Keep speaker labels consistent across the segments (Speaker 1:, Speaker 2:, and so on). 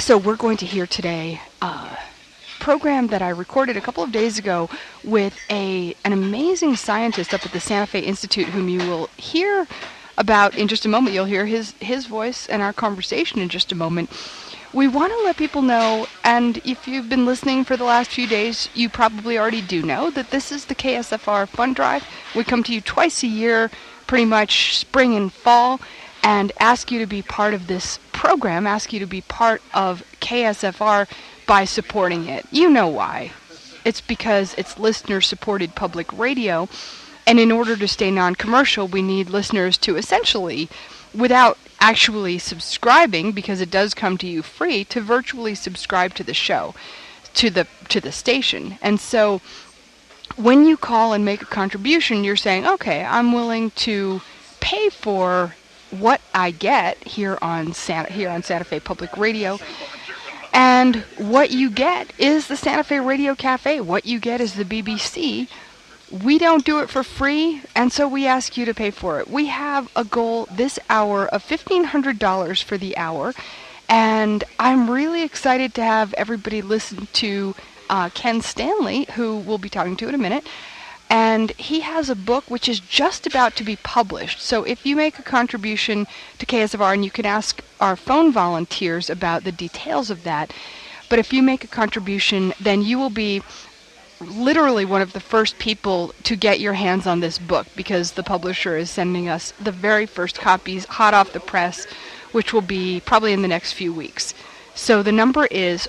Speaker 1: So we're going to hear today a program that I recorded a couple of days ago with an amazing scientist up at the Santa Fe Institute, whom you will hear about in just a moment. You'll hear his voice and our conversation in just a moment. We want to let people know, and if you've been listening for the last few days, you probably already do know that this is the KSFR Fund Drive. We come to you twice a year, pretty much spring and fall, and ask you to be part of this program, ask you to be part of KSFR by supporting it. You know why. It's because it's listener-supported public radio, and in order to stay non-commercial, we need listeners to essentially, without actually subscribing, because it does come to you free, to virtually subscribe to the show, to the station. And so when you call and make a contribution, you're saying, okay, I'm willing to pay for what I get here on Santa Fe Public Radio. And what you get is the Santa Fe Radio Cafe. What you get is the BBC. We don't do it for free, and so we ask you to pay for it. We have a goal this hour of $1,500 for the hour, and I'm really excited to have everybody listen to Ken Stanley, who we'll be talking to in a minute. And he has a book which is just about to be published. So if you make a contribution to KSFR, and you can ask our phone volunteers about the details of that, but if you make a contribution, then you will be literally one of the first people to get your hands on this book, because the publisher is sending us the very first copies hot off the press, which will be probably in the next few weeks. So the number is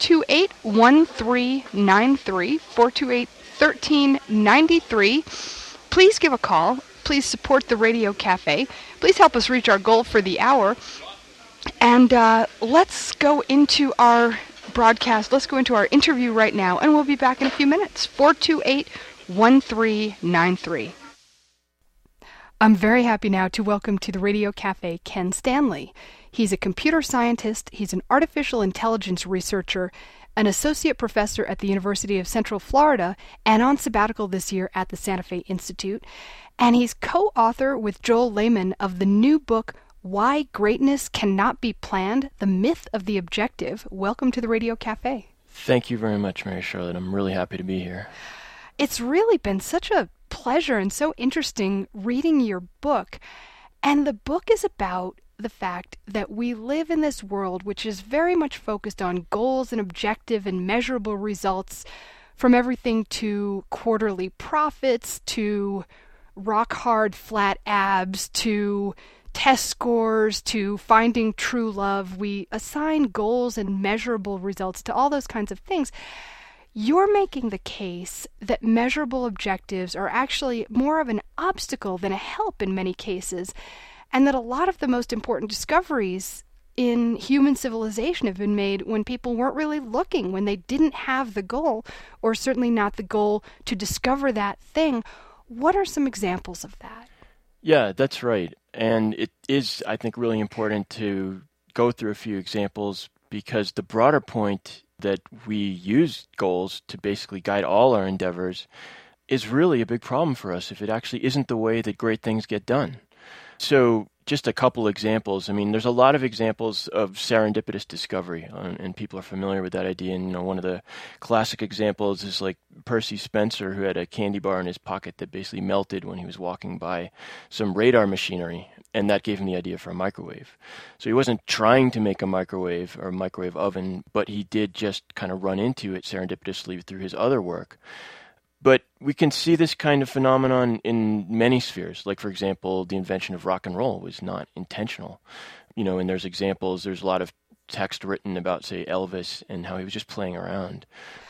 Speaker 1: 428-1393, 428-1393. Please give a call. Please support the Radio Cafe. Please help us reach our goal for the hour. And let's go into our broadcast. Let's go into our interview right now, and we'll be back in a few minutes. 428-1393. I'm very happy now to welcome to the Radio Cafe Ken Stanley. He's a computer scientist, he's an artificial intelligence researcher, an associate professor at the University of Central Florida, and on sabbatical this year at the Santa Fe Institute. And he's co-author with Joel Lehman of the new book, Why Greatness Cannot Be Planned, The Myth of the Objective. Welcome to the Radio Cafe.
Speaker 2: Thank you very much, Mary Charlotte. I'm really happy to be here.
Speaker 1: It's really been such a pleasure and so interesting reading your book. And the book is about the fact that we live in this world which is very much focused on goals and objective and measurable results, from everything to quarterly profits, to rock-hard flat abs, to test scores, to finding true love. We assign goals and measurable results to all those kinds of things. You're making the case that measurable objectives are actually more of an obstacle than a help in many cases, and that a lot of the most important discoveries in human civilization have been made when people weren't really looking, when they didn't have the goal, or certainly not the goal to discover that thing. What are some examples of that?
Speaker 2: Yeah, that's right. And it is, I think, really important to go through a few examples, because the broader point that we use goals to basically guide all our endeavors is really a big problem for us if it actually isn't the way that great things get done. So just a couple examples. I mean, there's a lot of examples of serendipitous discovery, and people are familiar with that idea. And, one of the classic examples is like Percy Spencer, who had a candy bar in his pocket that basically melted when he was walking by some radar machinery, and that gave him the idea for a microwave. So he wasn't trying to make a microwave or a microwave oven, but he did just kind of run into it serendipitously through his other work. But we can see this kind of phenomenon in many spheres. Like, for example, the invention of rock and roll was not intentional. And there's examples, there's a lot of text written about, say, Elvis and how he was just playing around.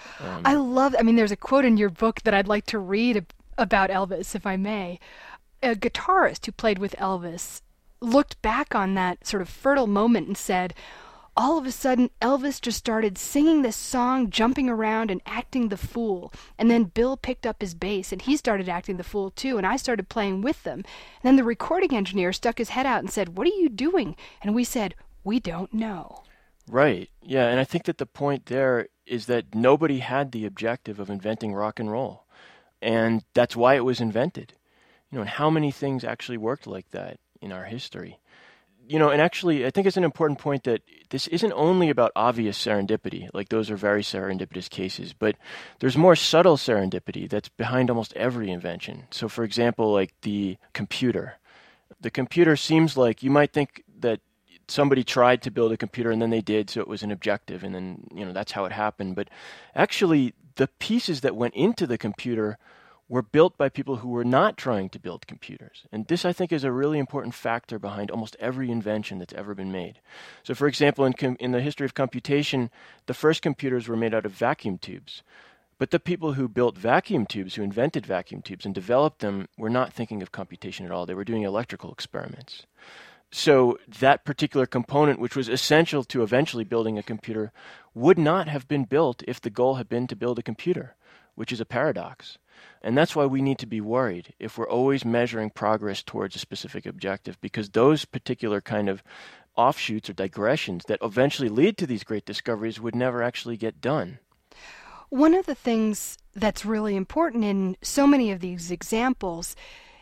Speaker 1: There's a quote in your book that I'd like to read about Elvis, if I may. A guitarist who played with Elvis looked back on that sort of fertile moment and said, all of a sudden, Elvis just started singing this song, jumping around and acting the fool. And then Bill picked up his bass and he started acting the fool too, and I started playing with them. And then the recording engineer stuck his head out and said, "What are you doing?" And we said, "We don't know."
Speaker 2: Right. Yeah, and I think that the point there is that nobody had the objective of inventing rock and roll. And that's why it was invented. And how many things actually worked like that in our history? and actually, I think it's an important point that this isn't only about obvious serendipity, like those are very serendipitous cases, but there's more subtle serendipity that's behind almost every invention. So, for example, like the computer. The computer seems like you might think that somebody tried to build a computer and then they did, so it was an objective, and then, that's how it happened. But actually, the pieces that went into the computer were built by people who were not trying to build computers. And this, I think, is a really important factor behind almost every invention that's ever been made. So, for example, in the history of computation, the first computers were made out of vacuum tubes. But the people who built vacuum tubes, who invented vacuum tubes and developed them, were not thinking of computation at all. They were doing electrical experiments. So that particular component, which was essential to eventually building a computer, would not have been built if the goal had been to build a computer, which is a paradox. And that's why we need to be worried if we're always measuring progress towards a specific objective, because those particular kind of offshoots or digressions that eventually lead to these great discoveries would never actually get done.
Speaker 1: One of the things that's really important in so many of these examples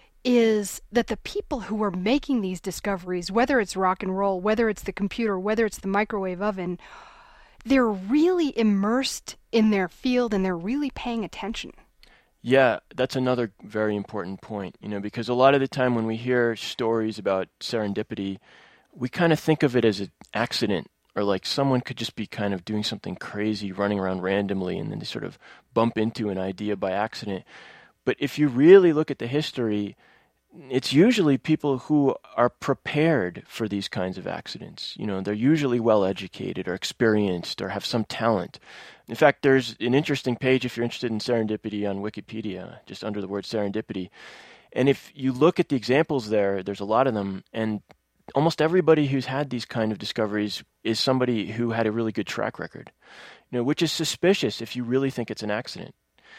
Speaker 1: is that the people who are making these discoveries, whether it's rock and roll, whether it's the computer, whether it's the microwave oven, they're really immersed in their field and they're really paying attention.
Speaker 2: Yeah, that's another very important point, because a lot of the time when we hear stories about serendipity, we kind of think of it as an accident, or like someone could just be kind of doing something crazy, running around randomly, and then they sort of bump into an idea by accident. But if you really look at the history, it's usually people who are prepared for these kinds of accidents. They're usually well educated or experienced or have some talent. In fact, there's an interesting page, if you're interested in serendipity, on Wikipedia, just under the word serendipity. And if you look at the examples there's a lot of them, and almost everybody who's had these kind of discoveries is somebody who had a really good track record, which is suspicious if you really think it's an accident.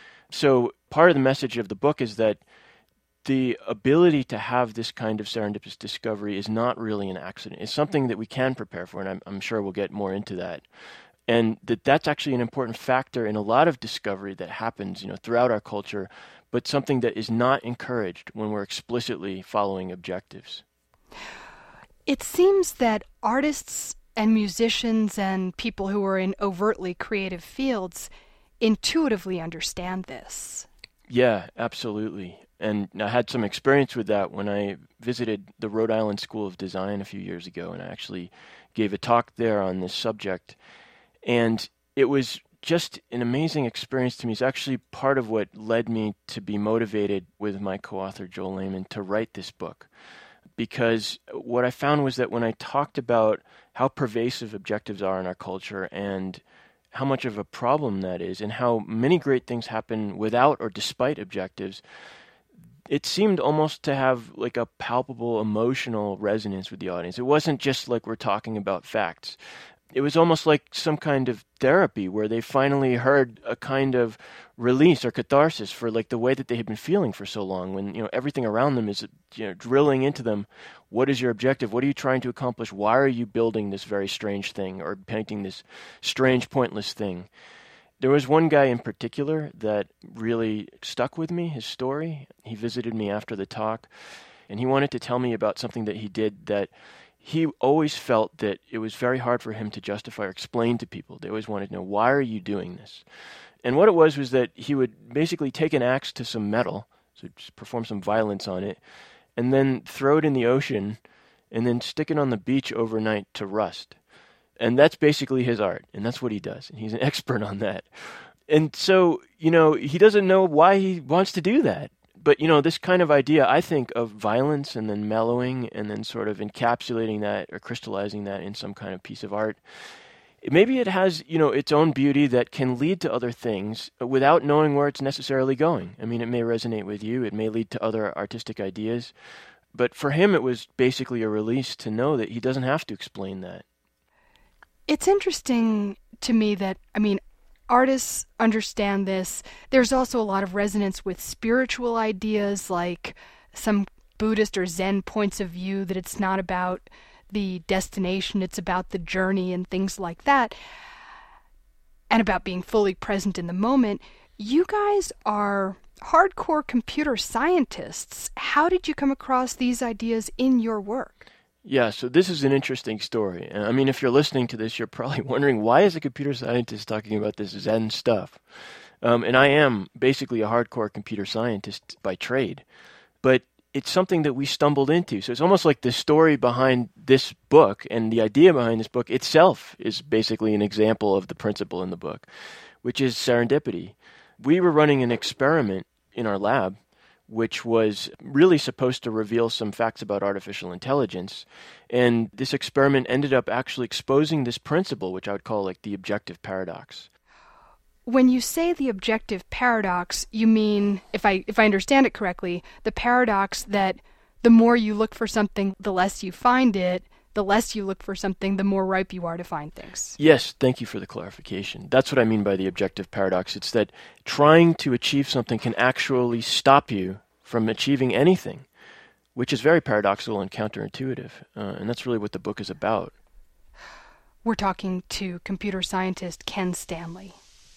Speaker 2: So part of the message of the book is that the ability to have this kind of serendipitous discovery is not really an accident. It's something that we can prepare for, and I'm sure we'll get more into that. And that's actually an important factor in a lot of discovery that happens, throughout our culture, but something that is not encouraged when we're explicitly following objectives.
Speaker 1: It seems that artists and musicians and people who are in overtly creative fields intuitively understand this.
Speaker 2: Yeah, absolutely. And I had some experience with that when I visited the Rhode Island School of Design a few years ago, and I actually gave a talk there on this subject. And it was just an amazing experience to me. It's actually part of what led me to be motivated with my co-author Joel Lehman to write this book. Because what I found was that when I talked about how pervasive objectives are in our culture and how much of a problem that is and how many great things happen without or despite objectives, it seemed almost to have like a palpable emotional resonance with the audience. It wasn't just like we're talking about facts. It was almost like some kind of therapy where they finally heard a kind of release or catharsis for like the way that they had been feeling for so long, when everything around them is drilling into them. What is your objective? What are you trying to accomplish? Why are you building this very strange thing or painting this strange, pointless thing? There was one guy in particular that really stuck with me, his story. He visited me after the talk, and he wanted to tell me about something that he did that he always felt that it was very hard for him to justify or explain to people. They always wanted to know, why are you doing this? And what it was that he would basically take an axe to some metal, so just perform some violence on it, and then throw it in the ocean, and then stick it on the beach overnight to rust. And that's basically his art, and that's what he does. And he's an expert on that. And so, he doesn't know why he wants to do that. But, this kind of idea, I think, of violence and then mellowing and then sort of encapsulating that or crystallizing that in some kind of piece of art, maybe it has, its own beauty that can lead to other things without knowing where it's necessarily going. I mean, it may resonate with you. It may lead to other artistic ideas. But for him, it was basically a release to know that he doesn't have to explain that.
Speaker 1: It's interesting to me that, artists understand this. There's also a lot of resonance with spiritual ideas, like some Buddhist or Zen points of view, that it's not about the destination, it's about the journey and things like that, and about being fully present in the moment. You guys are hardcore computer scientists. How did you come across these ideas in your work?
Speaker 2: Yeah, so this is an interesting story. I mean, if you're listening to this, you're probably wondering, why is a computer scientist talking about this Zen stuff? And I am basically a hardcore computer scientist by trade, but it's something that we stumbled into. So it's almost like the story behind this book and the idea behind this book itself is basically an example of the principle in the book, which is serendipity. We were running an experiment in our lab which was really supposed to reveal some facts about artificial intelligence. And this experiment ended up actually exposing this principle, which I would call like the objective paradox.
Speaker 1: When you say the objective paradox, you mean, if I understand it correctly, the paradox that the more you look for something, the less you find it, the less you look for something, the more ripe you are to find things.
Speaker 2: Yes, thank you for the clarification. That's what I mean by the objective paradox. It's that trying to achieve something can actually stop you from achieving anything, which is very paradoxical and counterintuitive. And that's really what the book is about.
Speaker 1: We're talking to computer scientist Ken Stanley.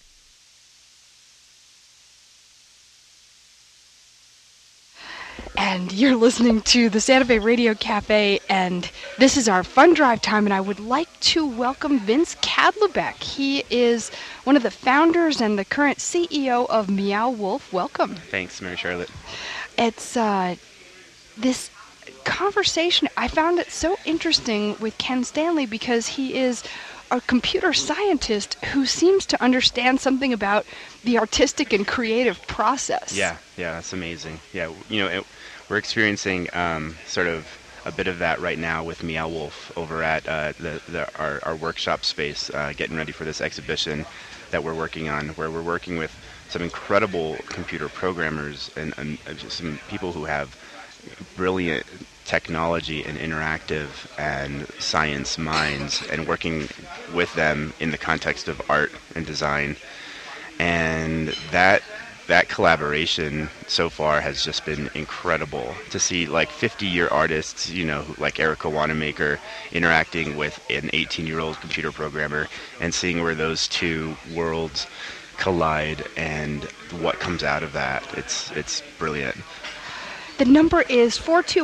Speaker 1: And you're listening to the Santa Fe Radio Cafe, and this is our fun drive time, and I would like to welcome Vince Kadlubec. He is one of the founders and the current CEO of Meow Wolf. Welcome.
Speaker 3: Thanks, Mary Charlotte.
Speaker 1: It's this conversation, I found it so interesting with Ken Stanley because he is a computer scientist who seems to understand something about the artistic and creative process.
Speaker 3: Yeah, that's amazing. Yeah, we're experiencing sort of a bit of that right now with Meow Wolf over at our workshop space, getting ready for this exhibition that we're working on, where we're working with some incredible computer programmers and some people who have brilliant technology and interactive and science minds, and working with them in the context of art and design. And that collaboration so far has just been incredible to see, like 50-year artists, like Erica Wanamaker interacting with an 18-year-old computer programmer, and seeing where those two worlds collide and what comes out of that. It's brilliant.
Speaker 1: The number is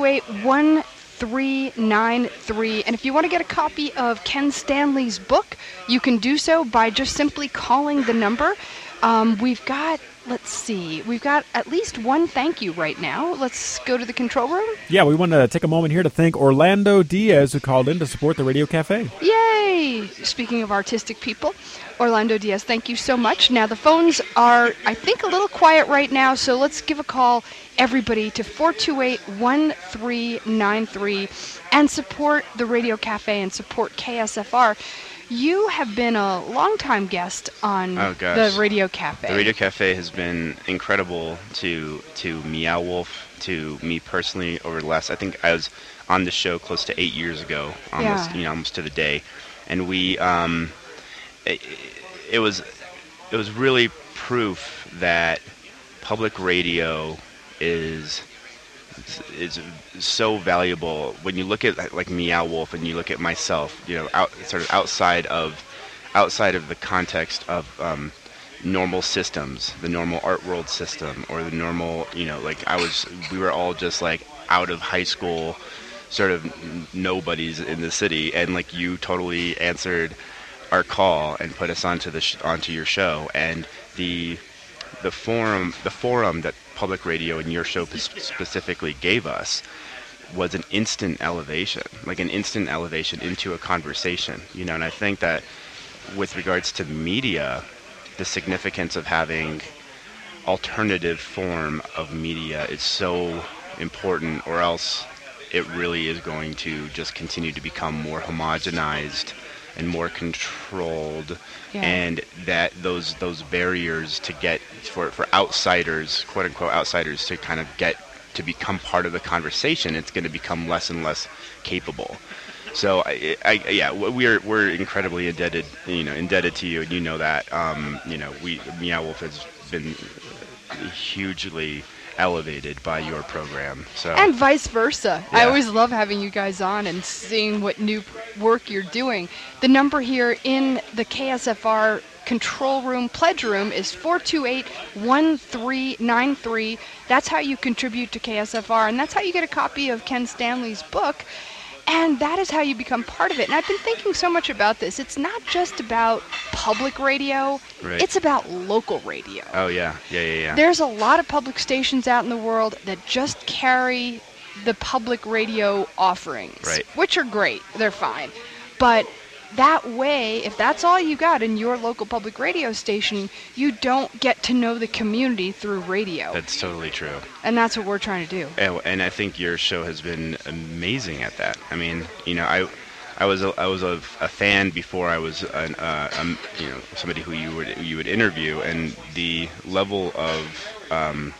Speaker 1: 428-1393, and if you want to get a copy of Ken Stanley's book, you can do so by just simply calling the number. We've got at least one thank you right now. Let's go to the control room.
Speaker 4: Yeah, we want to take a moment here to thank Orlando Diaz, who called in to support the Radio Cafe.
Speaker 1: Yay! Speaking of artistic people, Orlando Diaz, thank you so much. Now, the phones are, I think, a little quiet right now, so let's give a call, everybody, to 428-1393 and support the Radio Cafe and support KSFR. You have been a longtime guest on the Radio Cafe.
Speaker 3: The Radio Cafe has been incredible to Meow Wolf, to me personally over the last, I think I was on the show close to 8 years ago, almost to the day. And we, it was really proof that public radio is so valuable. When you look at like Meow Wolf and you look at myself, outside of the context of normal systems, the normal art world system, or the normal, we were all just like out of high school, sort of nobodies in the city, and like you totally answered our call and put us onto your show, and the forum that public radio and your show specifically gave us was an instant elevation into a conversation, and I think that with regards to media, the significance of having alternative form of media is so important, or else it really is going to just continue to become more homogenized and more controlled, and that those barriers to get for outsiders, quote unquote outsiders, to kind of get to become part of the conversation, it's going to become less and less capable. So we're incredibly indebted to you, and that. Meow Wolf has been hugely elevated by your program.
Speaker 1: And vice versa.
Speaker 3: Yeah.
Speaker 1: I always love having you guys on and seeing what new work you're doing. The number here in the KSFR control room, pledge room, is 428-1393. That's how you contribute to KSFR, and that's how you get a copy of Ken Stanley's book. And that is how you become part of it. And I've been thinking so much about this. It's not just about public radio.
Speaker 3: Right.
Speaker 1: It's about local radio.
Speaker 3: Oh, yeah. Yeah.
Speaker 1: There's a lot of public stations out in the world that just carry the public radio offerings,
Speaker 3: Right.
Speaker 1: which are great. They're fine. But that way, if that's all you got in your local public radio station, you don't get to know the community through radio.
Speaker 3: That's totally true.
Speaker 1: And that's what we're trying to do.
Speaker 3: And I think your show has been amazing at that. I mean, I was a fan before I was somebody who you would interview, and the level of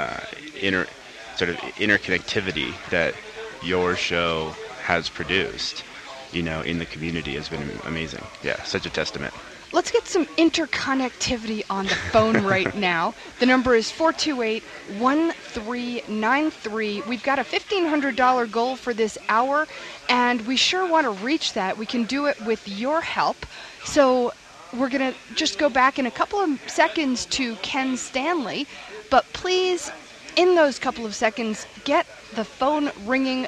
Speaker 3: interconnectivity that your show has produced, in the community has been amazing. Yeah, such a testament.
Speaker 1: Let's get some interconnectivity on the phone right now. The number is 428-1393. We've got a $1,500 goal for this hour, and we sure want to reach that. We can do it with your help. So we're going to just go back in a couple of seconds to Ken Stanley, but please, in those couple of seconds, get the phone ringing,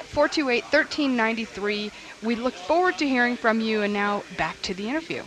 Speaker 1: 428-1393. We look forward to hearing from you, and now back to the interview.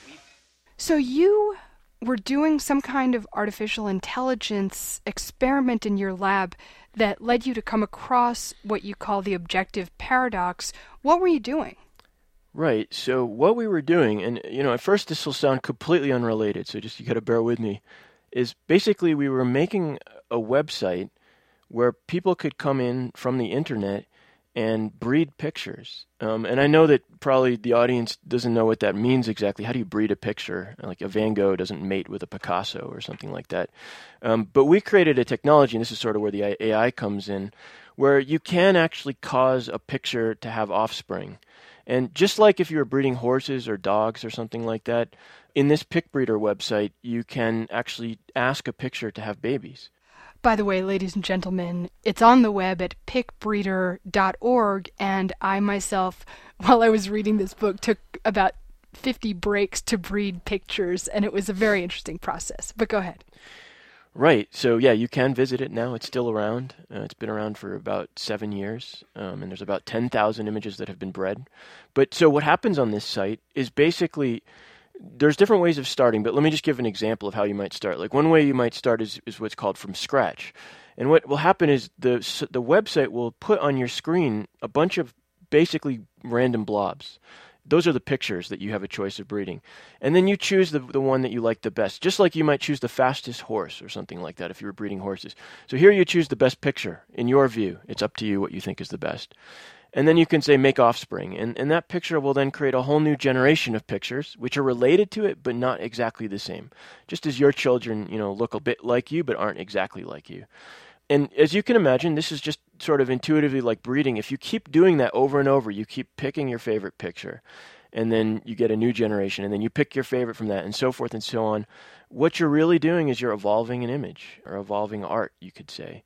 Speaker 1: So you were doing some kind of artificial intelligence experiment in your lab that led you to come across what you call the objective paradox. What were you doing?
Speaker 2: Right. So what we were doing, and at first this will sound completely unrelated, so just you got to bear with me, is basically we were making a website where people could come in from the internet and breed pictures. And I know that probably the audience doesn't know what that means exactly. How do you breed a picture? Like a Van Gogh doesn't mate with a Picasso or something like that. But we created a technology, and this is sort of where the AI comes in, where you can actually cause a picture to have offspring. And just like if you were breeding horses or dogs or something like that, in this pick breeder website, you can actually ask a picture to have babies.
Speaker 1: By the way, ladies and gentlemen, it's on the web at pickbreeder.org, and I myself, while I was reading this book, took about 50 breaks to breed pictures, and it was a very interesting process. But go ahead.
Speaker 2: Right. So, yeah, you can visit it now. It's still around. It's been around for about 7 years, and there's about 10,000 images that have been bred. But so what happens on this site is basically there's different ways of starting, but let me just give an example of how you might start. Like one way you might start is what's called from scratch. And what will happen is the website will put on your screen a bunch of basically random blobs. Those are the pictures that you have a choice of breeding. And then you choose the one that you like the best, just like you might choose the fastest horse or something like that if you were breeding horses. So here you choose the best picture in your view. It's up to you what you think is the best. And then you can say make offspring. And that picture will then create a whole new generation of pictures, which are related to it, but not exactly the same. Just as your children, look a bit like you, but aren't exactly like you. And as you can imagine, this is just sort of intuitively like breeding. If you keep doing that over and over, you keep picking your favorite picture, and then you get a new generation, and then you pick your favorite from that, and so forth and so on. What you're really doing is you're evolving an image, or evolving art, you could say.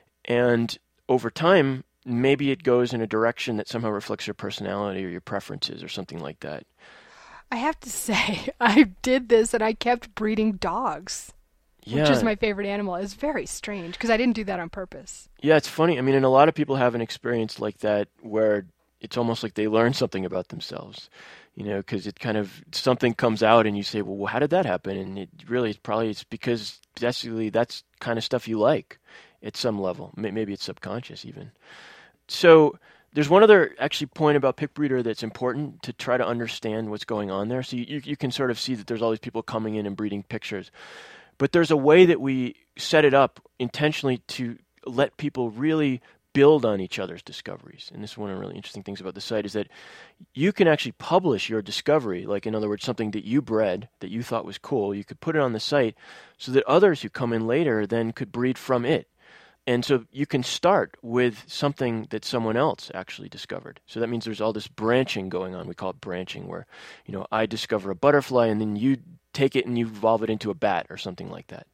Speaker 2: And over time, maybe it goes in a direction that somehow reflects your personality or your preferences or something like that.
Speaker 1: I have to say, I did this and I kept breeding dogs, which is my favorite animal. It's very strange because I didn't do that on purpose.
Speaker 2: Yeah, it's funny. I mean, and a lot of people have an experience like that where it's almost like they learn something about themselves, because it kind of, something comes out and you say, well, how did that happen? And it really, it's because that's kind of stuff you like at some level. Maybe it's subconscious even. So there's one other actually point about PickBreeder that's important to try to understand what's going on there. So you can sort of see that there's all these people coming in and breeding pictures. But there's a way that we set it up intentionally to let people really build on each other's discoveries. And this is one of the really interesting things about the site is that you can actually publish your discovery, like in other words, something that you bred that you thought was cool. You could put it on the site so that others who come in later then could breed from it. And so you can start with something that someone else actually discovered. So that means there's all this branching going on. We call it branching, where, I discover a butterfly and then you take it and you evolve it into a bat or something like that.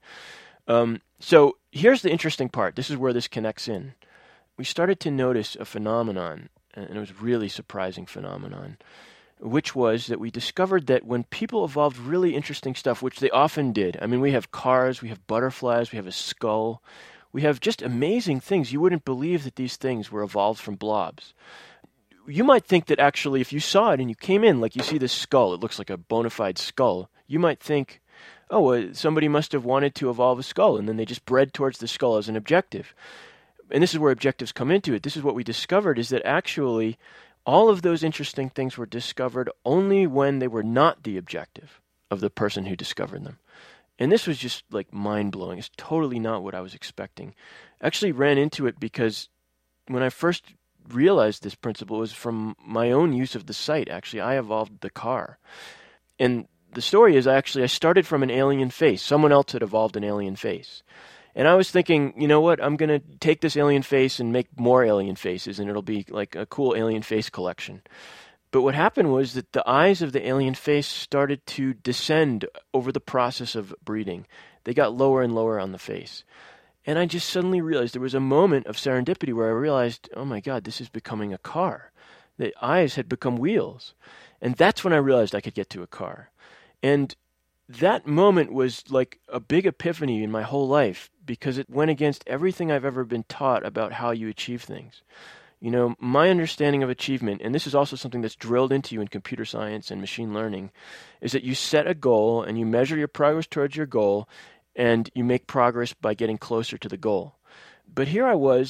Speaker 2: So here's the interesting part. This is where this connects in. We started to notice a phenomenon, and it was a really surprising phenomenon, which was that we discovered that when people evolved really interesting stuff, which they often did. I mean, we have cars, we have butterflies, we have a skull. We have just amazing things. You wouldn't believe that these things were evolved from blobs. you might think that actually if you saw it and you came in, like you see this skull, it looks like a bona fide skull, you might think, oh, somebody must have wanted to evolve a skull, and then they just bred towards the skull as an objective. And this is where objectives come into it. This is what we discovered, is that actually all of those interesting things were discovered only when they were not the objective of the person who discovered them. And this was just like mind-blowing. It's totally not what I was expecting. I actually ran into it because when I first realized this principle, it was from my own use of the site. Actually, I evolved the car. And the story is I started from an alien face. Someone else had evolved an alien face. And I was thinking, you know what, I'm going to take this alien face and make more alien faces, and it'll be like a cool alien face collection. But what happened was that the eyes of the alien face started to descend over the process of breeding. They got lower and lower on the face. And I just suddenly realized there was a moment of serendipity where I realized, oh my God, this is becoming a car. The eyes had become wheels. And that's when I realized I could get to a car. And that moment was like a big epiphany in my whole life because it went against everything I've ever been taught about how you achieve things. You know, my understanding of achievement, and this is also something that's drilled into you in computer science and machine learning, is that you set a goal and you measure your progress towards your goal and you make progress by getting closer to the goal. But here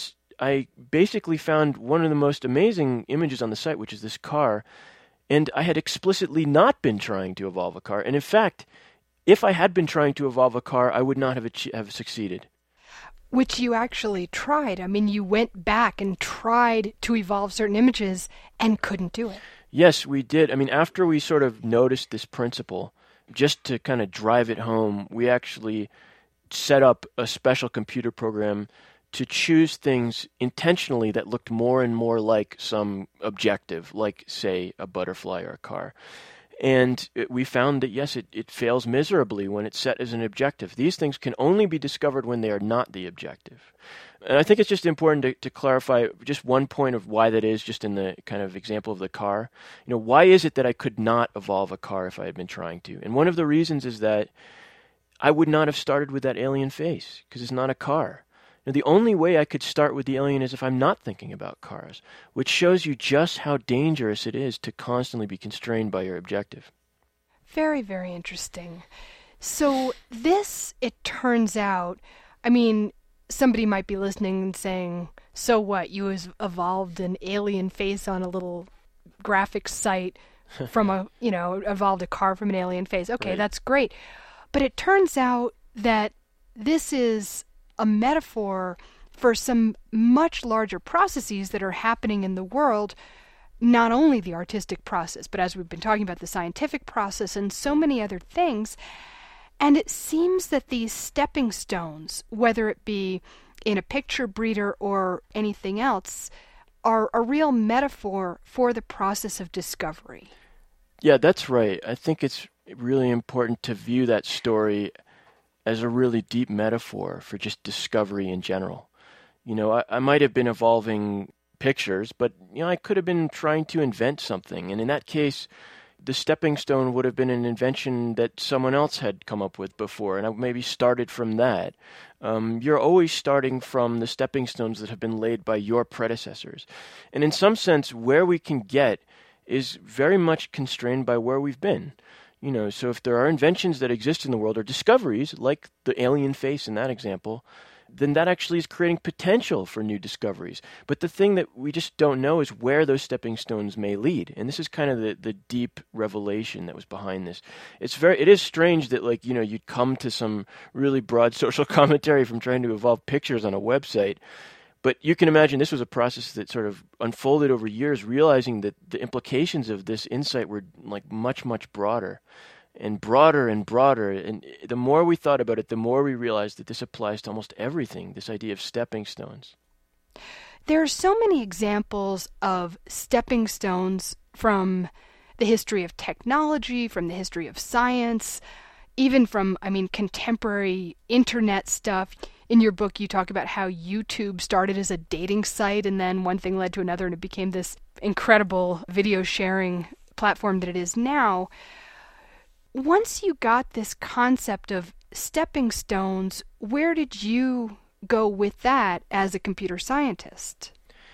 Speaker 2: I basically found one of the most amazing images on the site, which is this car, and I had explicitly not been trying to evolve a car. And in fact, if I had been trying to evolve a car, I would not have succeeded.
Speaker 1: Which you actually tried. I mean, you went back and tried to evolve certain images and couldn't do it.
Speaker 2: Yes, we did. I mean, after we sort of noticed this principle, just to kind of drive it home, we actually set up a special computer program to choose things intentionally that looked more and more like some objective, like, say, a butterfly or a car. And we found that, yes, it fails miserably when it's set as an objective. These things can only be discovered when they are not the objective. And I think it's just important to clarify just one point of why that is, just in the kind of example of the car. You know, why is it that I could not evolve a car if I had been trying to? And one of the reasons is that I would not have started with that alien face, because it's not a car. Now, the only way I could start with the alien is if I'm not thinking about cars, which shows you just how dangerous it is to constantly be constrained by your objective.
Speaker 1: Very, very interesting. So this, it turns out, I mean, somebody might be listening and saying, so what, you evolved an alien face on a little graphics site from evolved a car from an alien face. Okay, right. That's great. But it turns out that this is a metaphor for some much larger processes that are happening in the world, not only the artistic process, but as we've been talking about, the scientific process and so many other things. And it seems that these stepping stones, whether it be in a picture breeder or anything else, are a real metaphor for the process of discovery.
Speaker 2: Yeah, that's right. I think it's really important to view that story as a really deep metaphor for just discovery in general. You know, I might have been evolving pictures, but, you know, I could have been trying to invent something. And in that case, the stepping stone would have been an invention that someone else had come up with before, and I maybe started from that. You're always starting from the stepping stones that have been laid by your predecessors. And in some sense, where we can get is very much constrained by where we've been. You know, so if there are inventions that exist in the world or discoveries, like the alien face in that example, then that actually is creating potential for new discoveries. But the thing that we just don't know is where those stepping stones may lead. And this is kind of the deep revelation that was behind this. It is strange that, like, you know, you'd come to some really broad social commentary from trying to evolve pictures on a website. But you can imagine this was a process that sort of unfolded over years, realizing that the implications of this insight were like much, much broader and broader and broader. And the more we thought about it, the more we realized that this applies to almost everything, this idea of stepping stones.
Speaker 1: There are so many examples of stepping stones from the history of technology, from the history of science, even from, contemporary internet stuff. In your book, you talk about how YouTube started as a dating site, and then one thing led to another, and it became this incredible video sharing platform that it is now. Once you got this concept of stepping stones, where did you go with that as a computer scientist?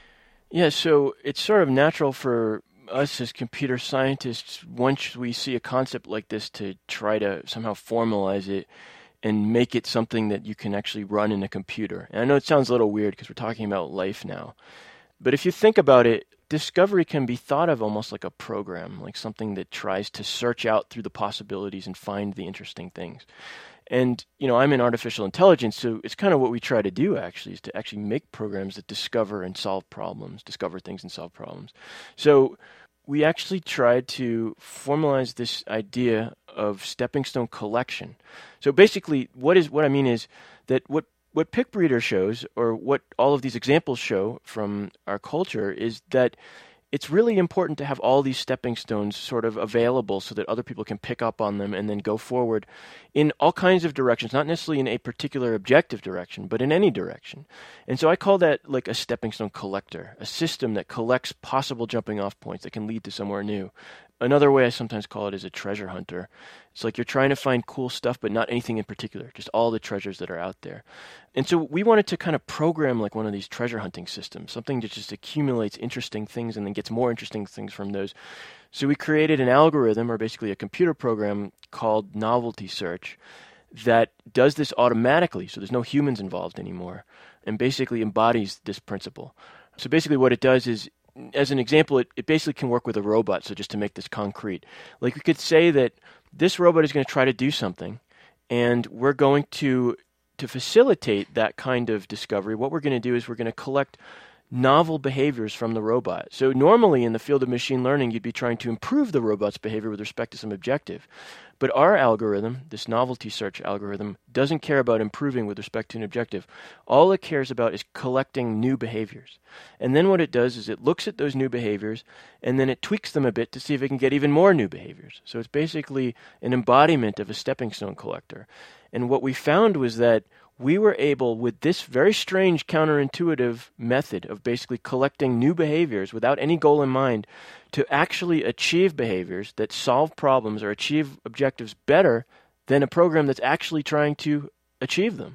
Speaker 2: Yeah, so it's sort of natural for us as computer scientists, once we see a concept like this, to try to somehow formalize it and make it something that you can actually run in a computer. And I know it sounds a little weird because we're talking about life now. But if you think about it, discovery can be thought of almost like a program, like something that tries to search out through the possibilities and find the interesting things. And, I'm in artificial intelligence, so it's kind of what we try to do, actually, is to actually make programs that discover and solve problems, discover things and solve problems. So we actually tried to formalize this idea of stepping stone collection. So basically, what I mean is that what PicBreeder shows, or what all of these examples show from our culture, is that it's really important to have all these stepping stones sort of available so that other people can pick up on them and then go forward in all kinds of directions, not necessarily in a particular objective direction, but in any direction. And so I call that like a stepping stone collector, a system that collects possible jumping off points that can lead to somewhere new. Another way I sometimes call it is a treasure hunter. It's like you're trying to find cool stuff, but not anything in particular, just all the treasures that are out there. And so we wanted to kind of program like one of these treasure hunting systems, something that just accumulates interesting things and then gets more interesting things from those. So we created an algorithm, or basically a computer program, called Novelty Search that does this automatically, so there's no humans involved anymore, and basically embodies this principle. So basically what it does is, as an example, it basically can work with a robot. So just to make this concrete, like we could say that this robot is going to try to do something, and we're going to facilitate that kind of discovery. What we're going to do is we're going to collect novel behaviors from the robot. So normally in the field of machine learning, you'd be trying to improve the robot's behavior with respect to some objective. But our algorithm, this novelty search algorithm, doesn't care about improving with respect to an objective. All it cares about is collecting new behaviors. And then what it does is it looks at those new behaviors and then it tweaks them a bit to see if it can get even more new behaviors. So it's basically an embodiment of a stepping stone collector. And what we found was that we were able, with this very strange counterintuitive method of basically collecting new behaviors without any goal in mind, to actually achieve behaviors that solve problems or achieve objectives better than a program that's actually trying to achieve them.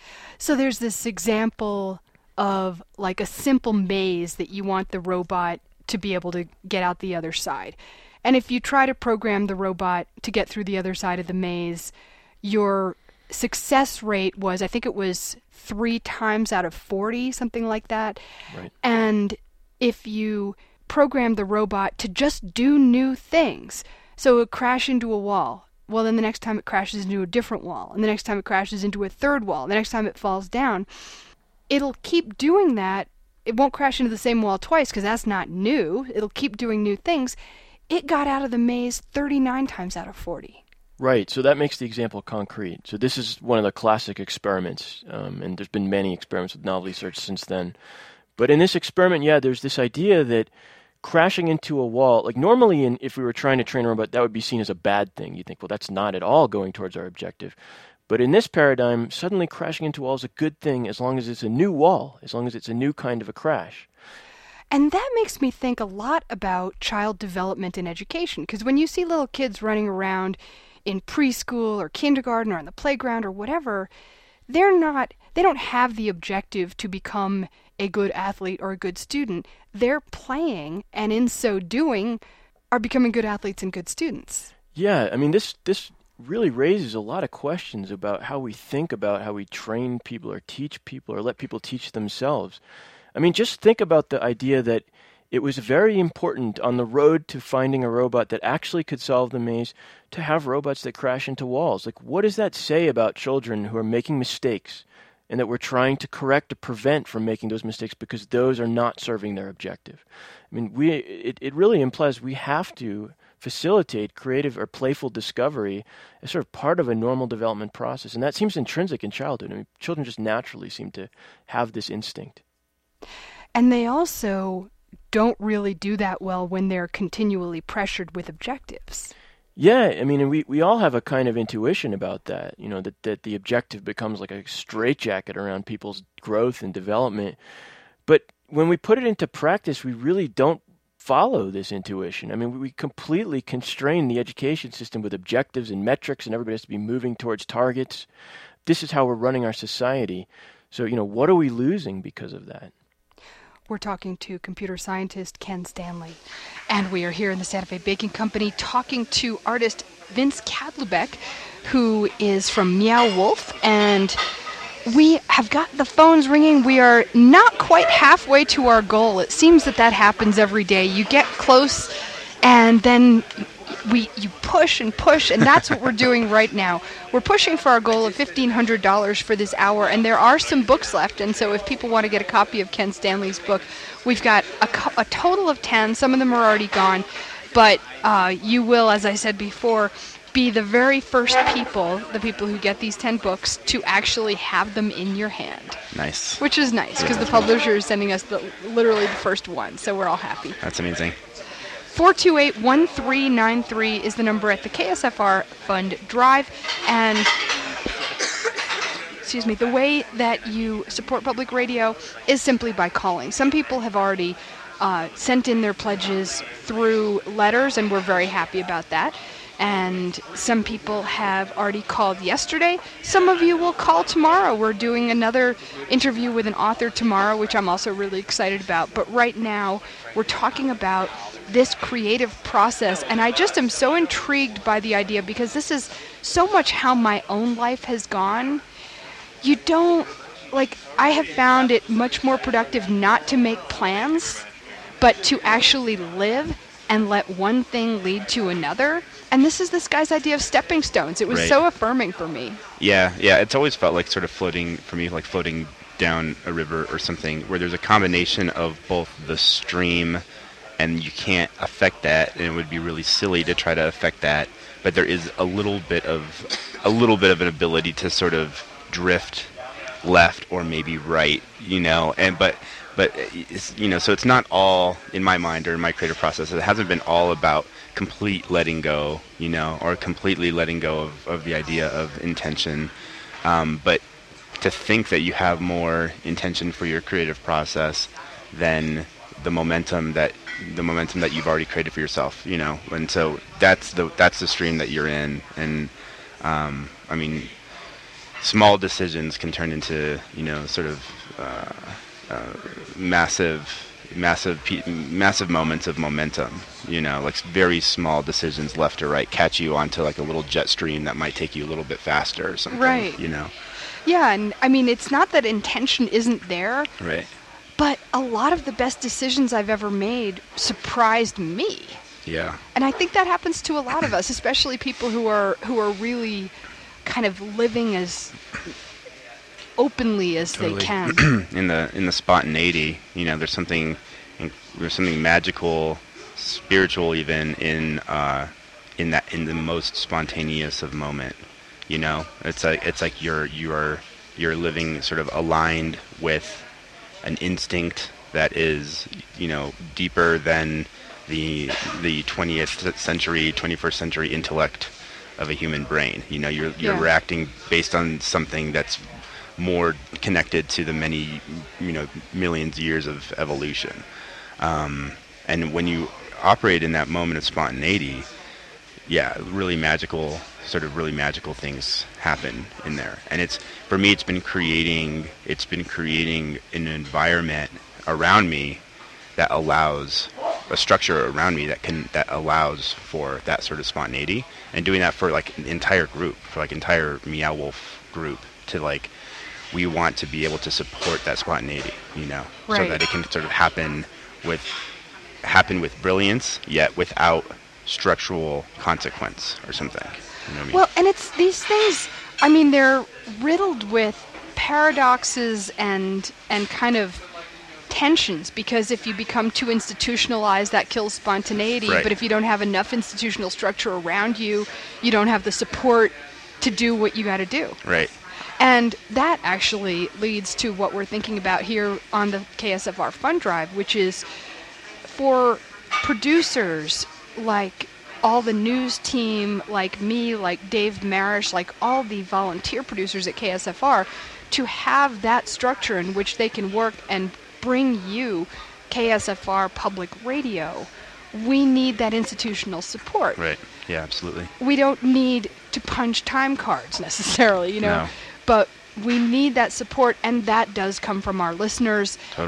Speaker 1: So there's this example of like a simple maze that you want the robot to be able to get out the other side. And if you try to program the robot to get through the other side of the maze, your success rate was, I think it was 3 times out of 40, something like that.
Speaker 2: Right.
Speaker 1: And if you program the robot to just do new things, so it would crash into a wall, well, then the next time it crashes into a different wall, and the next time it crashes into a third wall, and the next time it falls down, it'll keep doing that. It won't crash into the same wall twice because that's not new. It'll keep doing new things. It got out of the maze 39 times out of 40.
Speaker 2: Right, so that makes the example concrete. So this is one of the classic experiments, and there's been many experiments with novelty search since then. But in this experiment, there's this idea that crashing into a wall, like normally if we were trying to train a robot, that would be seen as a bad thing. You'd think, well, that's not at all going towards our objective. But in this paradigm, suddenly crashing into a wall is a good thing as long as it's a new wall, as long as it's a new kind of a crash.
Speaker 1: And that makes me think a lot about child development in education, because when you see little kids running around in preschool or kindergarten or on the playground or whatever, they don't have the objective to become a good athlete or a good student. They're playing, and in so doing, are becoming good athletes and good students.
Speaker 2: Yeah, I mean, this really raises a lot of questions about how we think about how we train people or teach people or let people teach themselves. I mean, just think about the idea that it was very important on the road to finding a robot that actually could solve the maze to have robots that crash into walls. Like, what does that say about children who are making mistakes and that we're trying to correct or prevent from making those mistakes because those are not serving their objective? I mean, it really implies we have to facilitate creative or playful discovery as sort of part of a normal development process. And that seems intrinsic in childhood. I mean, children just naturally seem to have this instinct.
Speaker 1: And they also don't really do that well when they're continually pressured with objectives.
Speaker 2: Yeah, I mean, and we all have a kind of intuition about that, that the objective becomes like a straitjacket around people's growth and development. But when we put it into practice, we really don't follow this intuition. I mean, we completely constrain the education system with objectives and metrics, and everybody has to be moving towards targets. This is how we're running our society. So, what are we losing because of that?
Speaker 1: We're talking to computer scientist Ken Stanley. And we are here in the Santa Fe Baking Company talking to artist Vince Kadlubec, who is from Meow Wolf. And we have got the phones ringing. We are not quite halfway to our goal. It seems that happens every day. You get close, and then you push and push, and that's what we're doing right now. We're pushing for our goal of $1,500 for this hour, and there are some books left, and so if people want to get a copy of Ken Stanley's book, we've got a total of 10. Some of them are already gone, but you will, as I said before, be the very first people, the people who get these 10 books, to actually have them in your hand.
Speaker 3: Nice.
Speaker 1: Which is nice, because the publisher is sending us literally the first one, so we're all happy.
Speaker 3: That's amazing.
Speaker 1: 428-1393 is the number at the KSFR Fund Drive. And excuse me, the way that you support public radio is simply by calling. Some people have already sent in their pledges through letters, and we're very happy about that. And some people have already called yesterday. Some of you will call tomorrow. We're doing another interview with an author tomorrow, which I'm also really excited about. But right now, we're talking about this creative process, and I just am so intrigued by the idea, because this is so much how my own life has gone. I have found it much more productive not to make plans, but to actually live and let one thing lead to another. And this is this guy's idea of stepping stones. It was
Speaker 3: Right.
Speaker 1: so affirming for me.
Speaker 3: Yeah, it's always felt like sort of floating down a river or something, where there's a combination of both the stream, and you can't affect that, and it would be really silly to try to affect that, but there is a little bit of an ability to sort of drift left or maybe right, but it's, so it's not all, in my mind or in my creative process, it hasn't been all about complete letting go, or completely letting go of the idea of intention, but to think that you have more intention for your creative process than the momentum that you've already created for yourself, and so that's the stream that you're in, and small decisions can turn into sort of massive moments of momentum, like very small decisions left or right catch you onto like a little jet stream that might take you a little bit faster or something,
Speaker 1: Right. Yeah, and it's not that intention isn't there,
Speaker 3: Right.
Speaker 1: but a lot of the best decisions I've ever made surprised me.
Speaker 3: Yeah.
Speaker 1: And I think that happens to a lot of us, especially people who are really kind of living as openly as they can.
Speaker 3: in the spontaneity, there's something magical, spiritual even in the most spontaneous of moment. It's like you're living sort of aligned with an instinct that is deeper than the 20th century, 21st century intellect of a human brain. You're reacting based on something that's more connected to the many millions of years of evolution, and when you operate in that moment of spontaneity, really magical things happen in there. And it's been creating an environment around me that allows a structure around me that allows for that sort of spontaneity, and doing that for like an entire group, for like entire Meow Wolf group, to like, we want to be able to support that spontaneity,
Speaker 1: Right.
Speaker 3: so that it can sort of happen with brilliance, yet without structural consequence or something. You know what I mean?
Speaker 1: Well, and it's these things, they're riddled with paradoxes and kind of tensions, because if you become too institutionalized, that kills spontaneity.
Speaker 3: Right.
Speaker 1: But if you don't have enough institutional structure around you, you don't have the support to do what you got to do.
Speaker 3: Right.
Speaker 1: And that actually leads to what we're thinking about here on the KSFR Fund Drive, which is for producers like all the news team, like me, like Dave Marish, like all the volunteer producers at KSFR, to have that structure in which they can work and bring you KSFR public radio. We need that institutional support.
Speaker 3: Right. Yeah, absolutely.
Speaker 1: We don't need to punch time cards necessarily,
Speaker 3: No.
Speaker 1: but we need that support, and that does come from our listeners.
Speaker 3: Totally.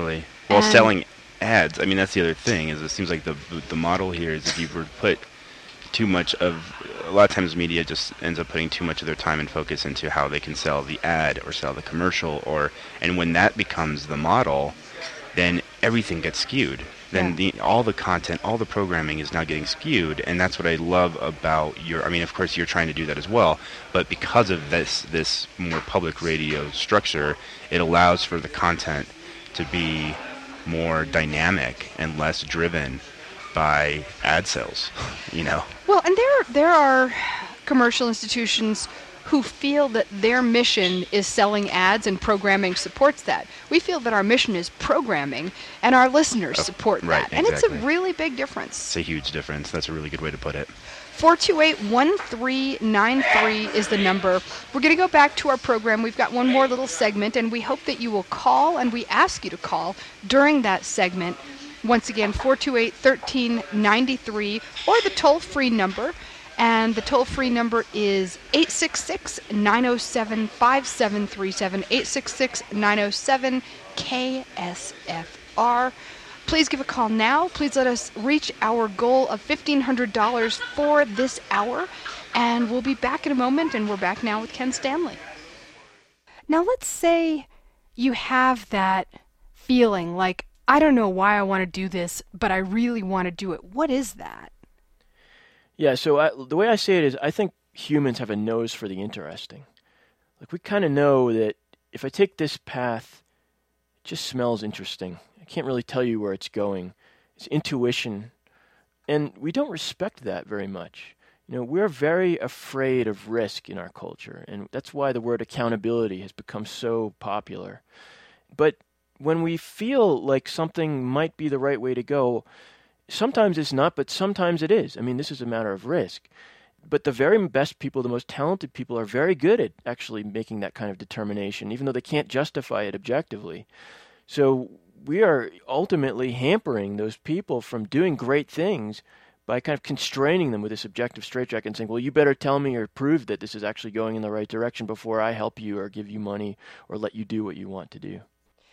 Speaker 3: Well, selling ads, I mean, that's the other thing, is it seems like the model here is if you were to put too much of, a lot of times media just ends up putting too much of their time and focus into how they can sell the ad or sell the commercial, and when that becomes the model, then everything gets skewed. Then all the content, all the programming is now getting skewed, and that's what I love about I mean, of course, you're trying to do that as well, but because of this more public radio structure, it allows for the content to be more dynamic and less driven by ad sales,
Speaker 1: Well, and there are commercial institutions who feel that their mission is selling ads and programming supports that. We feel that our mission is programming and our listeners support that. And
Speaker 3: exactly.
Speaker 1: It's a really big difference.
Speaker 3: It's a huge difference. That's a really good way to put it.
Speaker 1: 428-1393 is the number. We're going to go back to our program. We've got one more little segment, and we hope that you will call, and we ask you to call during that segment. Once again, 428-1393, or the toll-free number. And the toll-free number is 866-907-5737, 866-907-KSFR. Please give a call now. Please let us reach our goal of $1,500 for this hour. And we'll be back in a moment, and we're back now with Ken Stanley. Now, let's say you have that feeling like, I don't know why I want to do this, but I really want to do it. What is that?
Speaker 2: Yeah, so the way I say it is I think humans have a nose for the interesting. Like, we kind of know that if I take this path, it just smells interesting. I can't really tell you where it's going. It's intuition. And we don't respect that very much. We're very afraid of risk in our culture, and that's why the word accountability has become so popular. But when we feel like something might be the right way to go, sometimes it's not, but sometimes it is. I mean, this is a matter of risk. But the very best people, the most talented people, are very good at actually making that kind of determination, even though they can't justify it objectively. So we are ultimately hampering those people from doing great things by kind of constraining them with this objective straitjacket and saying, well, you better tell me or prove that this is actually going in the right direction before I help you or give you money or let you do what you want to do.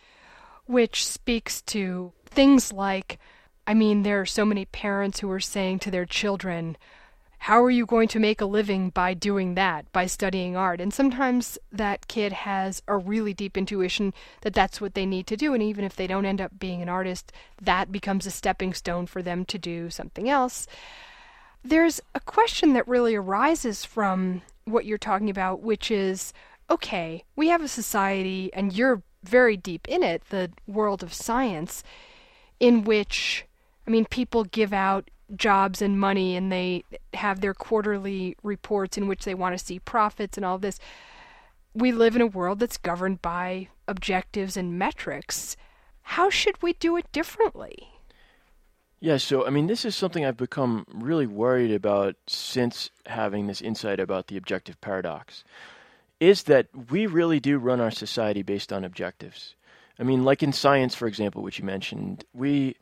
Speaker 1: Which speaks to things like, I mean, there are so many parents who are saying to their children, how are you going to make a living by doing that, by studying art? And sometimes that kid has a really deep intuition that that's what they need to do. And even if they don't end up being an artist, that becomes a stepping stone for them to do something else. There's a question that really arises from what you're talking about, which is, okay, we have a society, and you're very deep in it, the world of science, in which, I mean, people give out jobs and money, and they have their quarterly reports in which they want to see profits and all this. We live in a world that's governed by objectives and metrics. How should we do it differently?
Speaker 2: Yeah, so, I mean, this is something I've become really worried about since having this insight about the objective paradox, is that we really do run our society based on objectives. I mean, like in science, for example, which you mentioned, we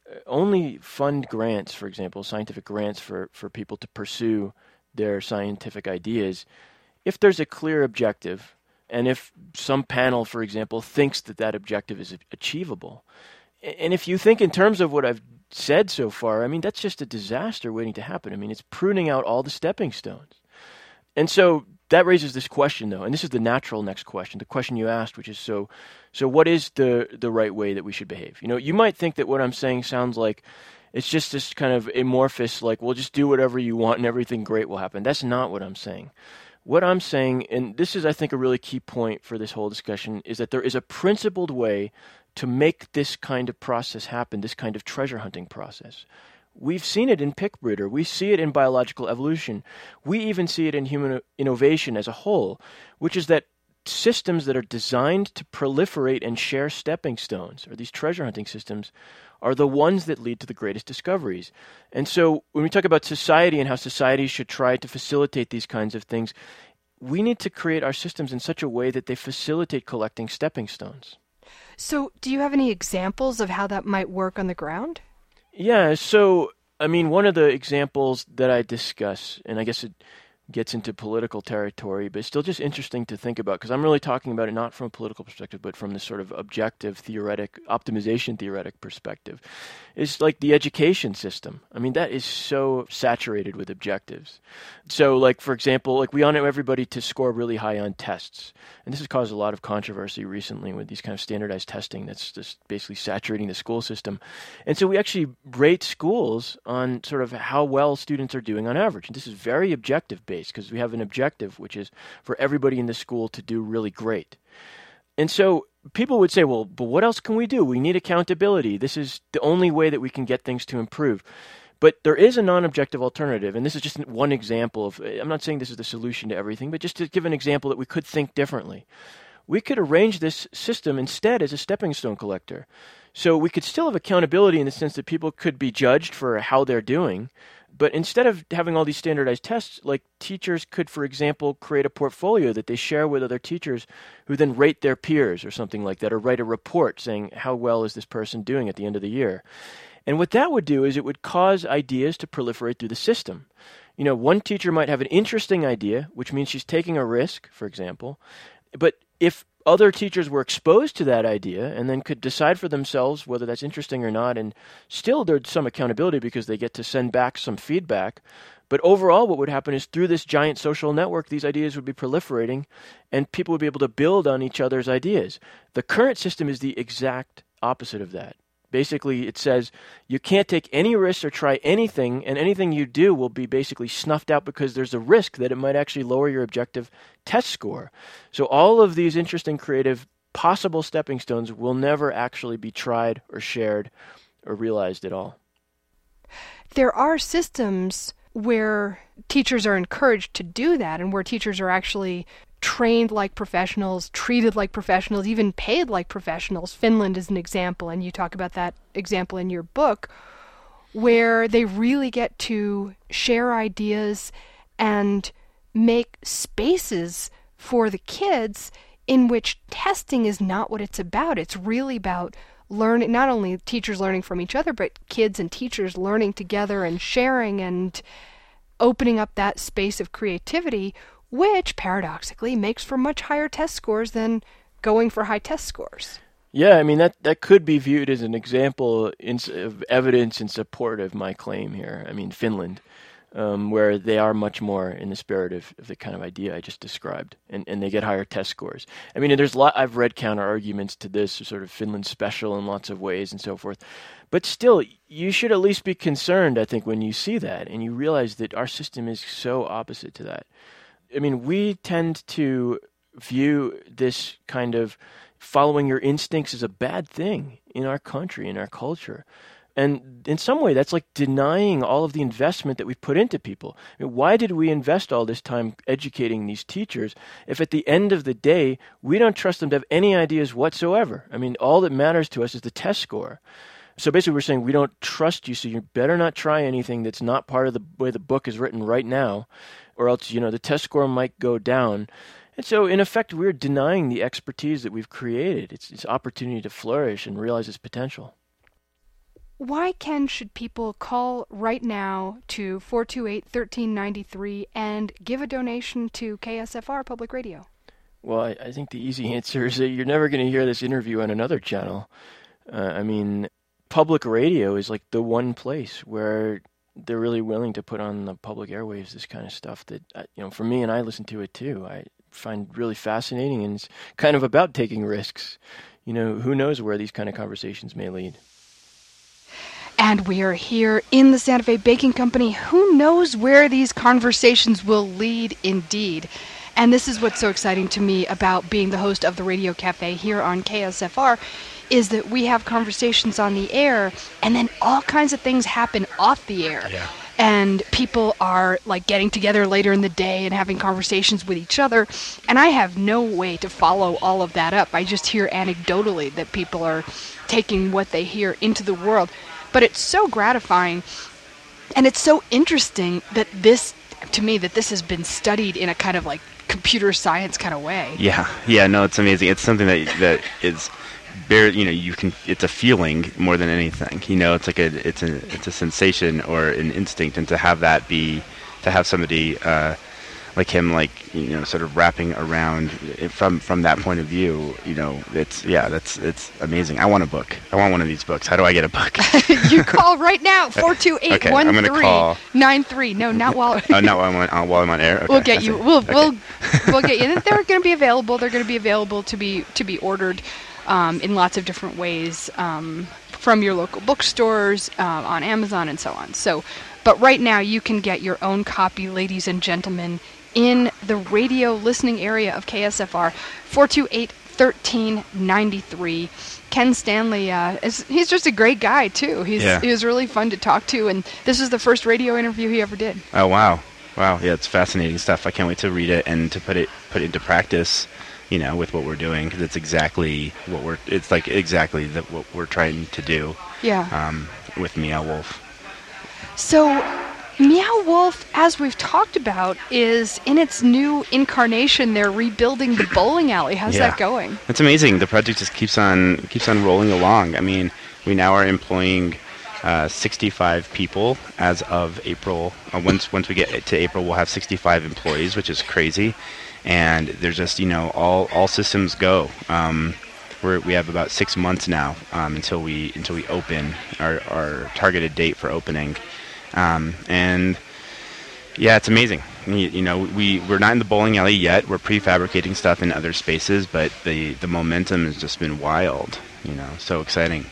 Speaker 2: only fund grants, for example, scientific grants for people to pursue their scientific ideas if there's a clear objective and if some panel, for example, thinks that that objective is achievable. And if you think in terms of what I've said so far, I mean, that's just a disaster waiting to happen. I mean, it's pruning out all the stepping stones. And so that raises this question, though, and this is the natural next question, the question you asked, which is, so what is the right way that we should behave? You might think that what I'm saying sounds like it's just this kind of amorphous, like, well, just do whatever you want and everything great will happen. That's not what I'm saying. What I'm saying, and this is, I think, a really key point for this whole discussion, is that there is a principled way to make this kind of process happen, this kind of treasure hunting process. We've seen it in pick breeder. We see it in biological evolution. We even see it in human innovation as a whole, which is that systems that are designed to proliferate and share stepping stones, or these treasure hunting systems, are the ones that lead to the greatest discoveries. And so when we talk about society and how society should try to facilitate these kinds of things, we need to create our systems in such a way that they facilitate collecting stepping stones.
Speaker 1: So do you have any examples of how that might work on the ground? Yeah,
Speaker 2: so, I mean, one of the examples that I discuss, and I guess it gets into political territory, but it's still just interesting to think about, because I'm really talking about it not from a political perspective, but from this sort of objective, optimization theoretic perspective. It's like the education system. I mean, that is so saturated with objectives. So, like, for example, like we want everybody to score really high on tests. And this has caused a lot of controversy recently with these kind of standardized testing that's just basically saturating the school system. And so we actually rate schools on sort of how well students are doing on average. And this is very objective based, because we have an objective, which is for everybody in the school to do really great. And so people would say, well, but what else can we do? We need accountability. This is the only way that we can get things to improve. But there is a non-objective alternative, and this is just one example of, I'm not saying this is the solution to everything, but just to give an example that we could think differently. We could arrange this system instead as a stepping stone collector. So we could still have accountability in the sense that people could be judged for how they're doing, but instead of having all these standardized tests, like teachers could, for example, create a portfolio that they share with other teachers who then rate their peers or something like that, or write a report saying how well is this person doing at the end of the year. And what that would do is it would cause ideas to proliferate through the system. You know, one teacher might have an interesting idea, which means she's taking a risk, for example, but if other teachers were exposed to that idea and then could decide for themselves whether that's interesting or not, and still there's some accountability because they get to send back some feedback. But overall, what would happen is through this giant social network, these ideas would be proliferating and people would be able to build on each other's ideas. The current system is the exact opposite of that. Basically, it says you can't take any risks or try anything, and anything you do will be basically snuffed out because there's a risk that it might actually lower your objective test score. So all of these interesting, creative, possible stepping stones will never actually be tried or shared or realized at all.
Speaker 1: There are systems where teachers are encouraged to do that, and where teachers are actually trained like professionals, treated like professionals, even paid like professionals. Finland is an example, and you talk about that example in your book, where they really get to share ideas and make spaces for the kids in which testing is not what it's about. It's really about learning, not only teachers learning from each other, but kids and teachers learning together and sharing and opening up that space of creativity, which paradoxically makes for much higher test scores than going for high test scores.
Speaker 2: Yeah, I mean, that could be viewed as an example of evidence in support of my claim here. I mean, Finland, where they are much more in the spirit of the kind of idea I just described, and they get higher test scores. I mean, there's I've read counter arguments to this, sort of Finland's special in lots of ways and so forth. But still, you should at least be concerned, I think, when you see that, and you realize that our system is so opposite to that. I mean, we tend to view this kind of following your instincts as a bad thing in our country, in our culture. And in some way, that's like denying all of the investment that we've put into people. I mean, why did we invest all this time educating these teachers if at the end of the day, we don't trust them to have any ideas whatsoever? I mean, all that matters to us is the test score. So basically, we're saying we don't trust you, so you better not try anything that's not part of the way the book is written right now, or else, the test score might go down. And so, in effect, we're denying the expertise that we've created, its opportunity to flourish and realize its potential.
Speaker 1: Why, Ken, should people call right now to 428-1393 and give a donation to KSFR Public Radio?
Speaker 2: Well, I think the easy answer is that you're never going to hear this interview on another channel. I mean, public radio is like the one place where they're really willing to put on the public airwaves this kind of stuff that, for me, and I listen to it too, I find really fascinating, and it's kind of about taking risks. Who knows where these kind of conversations may lead.
Speaker 1: And we are here in the Santa Fe Baking Company. Who knows where these conversations will lead indeed. And this is what's so exciting to me about being the host of the Radio Cafe here on KSFR, is that we have conversations on the air, and then all kinds of things happen off the air.
Speaker 3: Yeah.
Speaker 1: And people are like getting together later in the day and having conversations with each other. And I have no way to follow all of that up. I just hear anecdotally that people are taking what they hear into the world. But it's so gratifying, and it's so interesting that this has been studied in a kind of like computer science kind of way.
Speaker 3: Yeah, no, it's amazing. It's something that is very, it's a feeling more than anything. It's like it's a sensation or an instinct, and to have somebody like him, like, sort of wrapping around it from that point of view. It's amazing. I want a book. I want one of these books. How do I get a book?
Speaker 1: You call right now, 428-1393. No, not while.
Speaker 3: Oh, not while I'm on air. Okay,
Speaker 1: we'll get you. We'll get you. And they're going to be available. They're going to be available to be ordered in lots of different ways from your local bookstores, on Amazon, and so on. So, but right now you can get your own copy, ladies and gentlemen, in the radio listening area of KSFR. 428-1393. Ken Stanley, he's just a great guy too. He was really fun to talk to, and this was the first radio interview he ever did.
Speaker 3: Oh wow! Yeah, it's fascinating stuff. I can't wait to read it and to put it into practice. With what we're doing, because it's exactly what what we're trying to do.
Speaker 1: Yeah.
Speaker 3: With Meow Wolf.
Speaker 1: So, Meow Wolf, as we've talked about, is in its new incarnation. They're rebuilding the bowling alley. How's that going?
Speaker 3: It's amazing. The project just keeps on rolling along. I mean, we now are employing 65 people as of April. Once we get to April, we'll have 65 employees, which is crazy. And there's just, all systems go. We have about 6 months now until we open our targeted date for opening. And yeah, it's amazing. We're not in the bowling alley yet. We're prefabricating stuff in other spaces, but the momentum has just been wild. So exciting.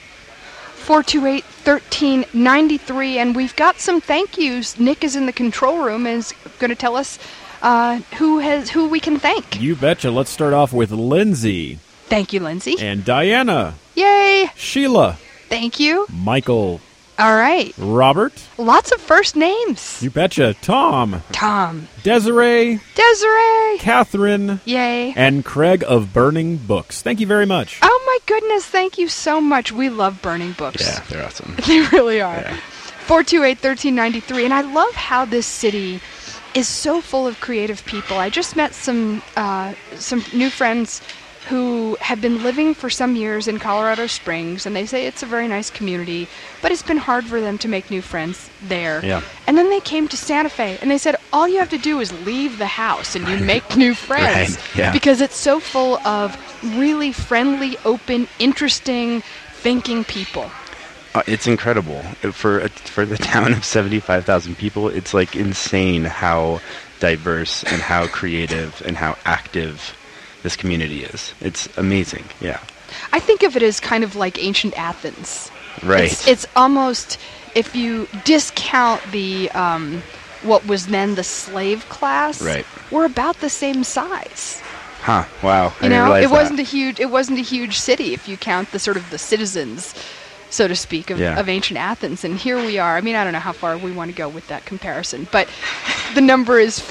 Speaker 1: 428-1393, and we've got some thank yous. Nick is in the control room and is going to tell us who we can thank.
Speaker 4: You betcha. Let's start off with Lindsay.
Speaker 1: Thank you, Lindsay.
Speaker 4: And Diana.
Speaker 1: Yay.
Speaker 4: Sheila.
Speaker 1: Thank you.
Speaker 4: Michael.
Speaker 1: All right.
Speaker 4: Robert.
Speaker 1: Lots of first names.
Speaker 4: You betcha. Tom.
Speaker 1: Desiree.
Speaker 4: Catherine.
Speaker 1: Yay.
Speaker 4: And Craig of Burning Books. Thank you very much.
Speaker 1: Oh my goodness, thank you so much. We love Burning Books.
Speaker 3: Yeah, they're awesome.
Speaker 1: They really are.
Speaker 3: Yeah.
Speaker 1: 428-1393, and I love how this city is so full of creative people. I just met some new friends who have been living for some years in Colorado Springs, and they say it's a very nice community, but it's been hard for them to make new friends there.
Speaker 3: Yeah.
Speaker 1: And then they came to Santa Fe, and they said, all you have to do is leave the house, and you make new friends.
Speaker 3: Right. Yeah.
Speaker 1: Because it's so full of really friendly, open, interesting, thinking people.
Speaker 3: It's incredible. For the town of 75,000 people, it's like insane how diverse and how creative and how active this community is. It's amazing. Yeah.
Speaker 1: I think of it as kind of like ancient Athens.
Speaker 3: Right.
Speaker 1: It's almost, if you discount the what was then the slave class,
Speaker 3: right,
Speaker 1: we're about the same size.
Speaker 3: Huh. Wow.
Speaker 1: I didn't realize it wasn't a huge city if you count the sort of the citizens, so to speak, of ancient Athens. And here we are. I mean, I don't know how far we want to go with that comparison, but the number is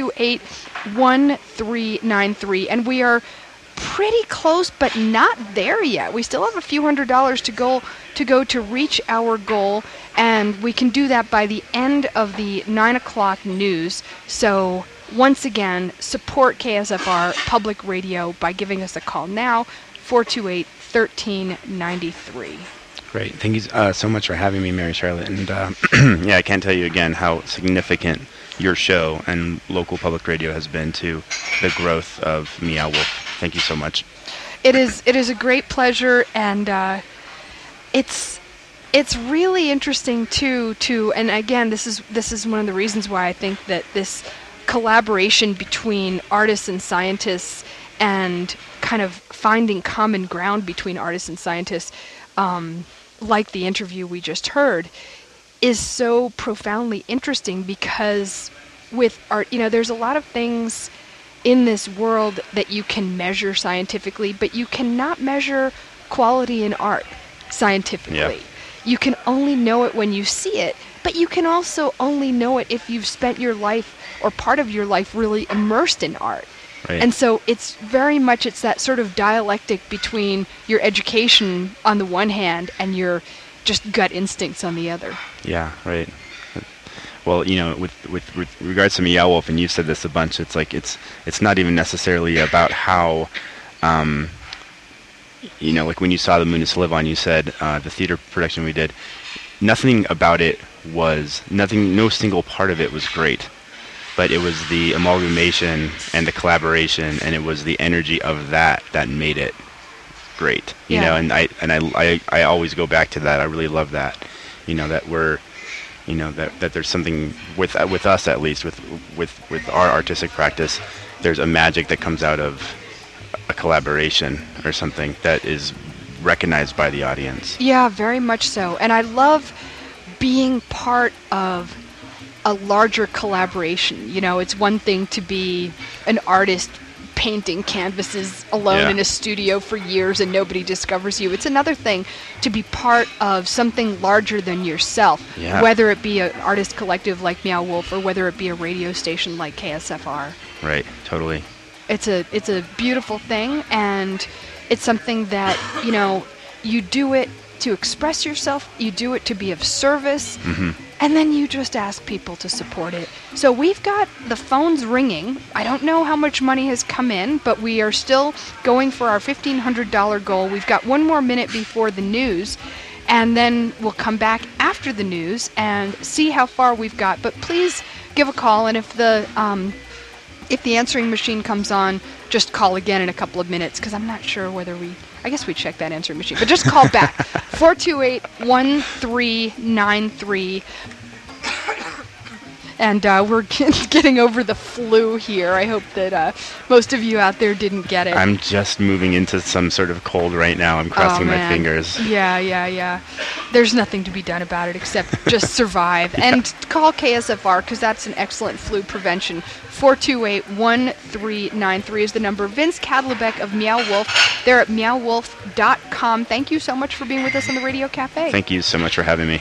Speaker 1: 428-1393, and we are pretty close, but not there yet. We still have a few $100s to go to reach our goal, and we can do that by the end of the 9 o'clock news. So once again, support KSFR Public Radio by giving us a call now, 428-1393.
Speaker 3: Great. Thank you so much for having me, Mary Charlotte. And I can't tell you again how significant your show and local public radio has been to the growth of Meow Wolf. Thank you so much.
Speaker 1: It is a great pleasure, and it's really interesting too. And again, this is one of the reasons why I think that this collaboration between artists and scientists, and kind of finding common ground between artists and scientists, like the interview we just heard, is so profoundly interesting, because with art, there's a lot of things in this world that you can measure scientifically, but you cannot measure quality in art scientifically. Yeah. You can only know it when you see it, but you can also only know it if you've spent your life or part of your life really immersed in art.
Speaker 3: Right.
Speaker 1: And so it's that sort of dialectic between your education on the one hand and your just gut instincts on the other.
Speaker 3: Yeah, right. Well, with regards to Meow Wolf, and you've said this a bunch, it's like it's not even necessarily about how, like when you saw The Moon Is to Live On, you said the theater production we did, nothing about it no single part of it was great. but it was the amalgamation and the collaboration, and it was the energy of that made it great. You know, and I always go back to that. I really love that. You know, that we're, you know, that there's something with us, at least with our artistic practice, there's a magic that comes out of a collaboration or something that is recognized by the audience.
Speaker 1: Yeah, very much so. And I love being part of a larger collaboration. You know, it's one thing to be an artist painting canvases alone in a studio for years and nobody discovers you. It's another thing to be part of something larger than yourself, whether it be an artist collective like Meow Wolf or whether it be a radio station like KSFR.
Speaker 3: Right, totally.
Speaker 1: It's a beautiful thing, and it's something that, you know, you do it to express yourself, you do it to be of service, and then you just ask people to support it. So we've got the phones ringing. I don't know how much money has come in, but we are still going for our $1,500 goal. We've got one more minute before the news, and then we'll come back after the news and see how far we've got. But please give a call, and if the answering machine comes on, just call again in a couple of minutes, because I'm not sure whether I guess we checked that answering machine, but just call back. 428-1393. And we're getting over the flu here. I hope that most of you out there didn't get it.
Speaker 3: I'm just moving into some sort of cold right now. I'm crossing my fingers.
Speaker 1: Yeah. There's nothing to be done about it except just survive. And call KSFR, because that's an excellent flu prevention. 428-1393 is the number. Vince Kadlebeck of Meow Wolf. They're at meowwolf.com. Thank you so much for being with us on the Radio Cafe.
Speaker 3: Thank you so much for having me.